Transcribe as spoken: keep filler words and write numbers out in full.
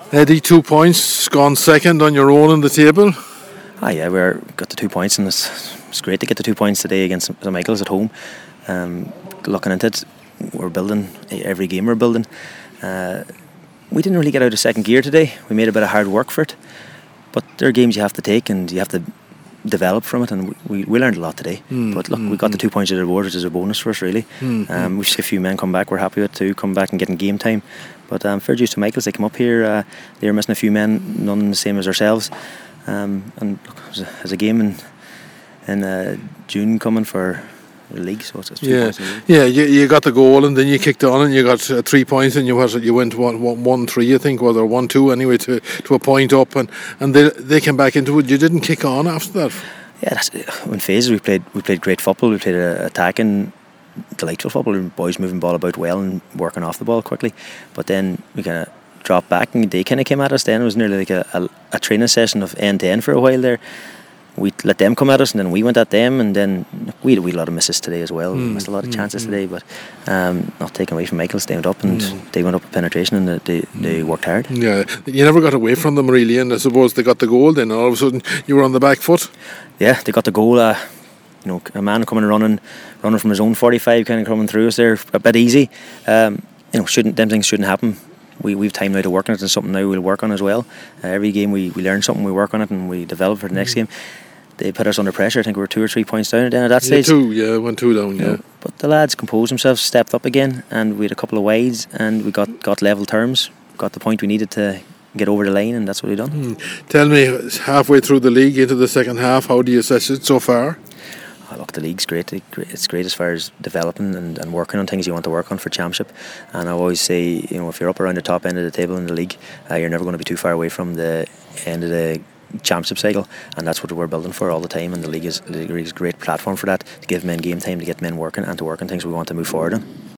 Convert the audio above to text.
Eddie, two points, gone second on your own in the table. Ah, yeah, we're got the two points, and it's, it's great to get the two points today against Saint Michael's at home. Um, looking into it, we're building every game. We're building. Uh, we didn't really get out of second gear today. We made a bit of hard work for it, but there are games you have to take, and you have to develop from it, and we, we learned a lot today. Mm, but look, mm, we got mm. the two points of the board, which is a bonus for us, really. Mm, um, we've seen a few men come back. We're happy with too, come back and getting game time. But um, fair dues to Michaels, they come up here. Uh, they're missing a few men, none the same as ourselves. Um, and look, there's a, there's a game in in uh, June coming for the league, so it's, it's two yeah, points in the league. yeah. You, you got the goal, and then you kicked on, and you got uh, three points, and you was you went one, one, one three, I think, or one two anyway, to to a point up, and, and they they came back into it. You didn't kick on after that. Yeah, that's, in phases we played we played great football. We played uh, attacking, delightful football, and boys moving the ball about well and working off the ball quickly. But then we kind of dropped back, and they kind of came at us. Then it was nearly like a, a, a training session of end to end for a while there. We let them come at us, and then we went at them, and then we had, we had a lot of misses today as well. Mm, we missed a lot of chances mm, today, but um, not taken away from Michaels. They went up and mm. they went up with penetration, and they they worked hard. Yeah, you never got away from them really, and I suppose they got the goal. Then all of a sudden you were on the back foot. Yeah, they got the goal. Uh, you know, a man coming and running, running from his own forty-five, kind of coming through us there a bit easy. Um, you know, shouldn't them things shouldn't happen. We we've time now to work on it, and something now we'll work on as well. Uh, every game we, we learn something, we work on it, and we develop for the next mm. game. They put us under pressure. I think we were two or three points down then at that yeah, stage. Two, yeah, went two down, yeah. You know, but the lads composed themselves, stepped up again, and we had a couple of wides, and we got, got level terms, got the point we needed to get over the line, and that's what we've done. Mm. Tell me, halfway through the league, into the second half, how do you assess it so far? Oh, look, the league's great. It's great as far as developing and, and working on things you want to work on for championship. And I always say, you know, if you're up around the top end of the table in the league, uh, you're never going to be too far away from the end of the championship cycle, and that's what we're building for all the time. And the league is, the league is a great platform for that, to give men game time, to get men working, and to work on things we want to move forward on.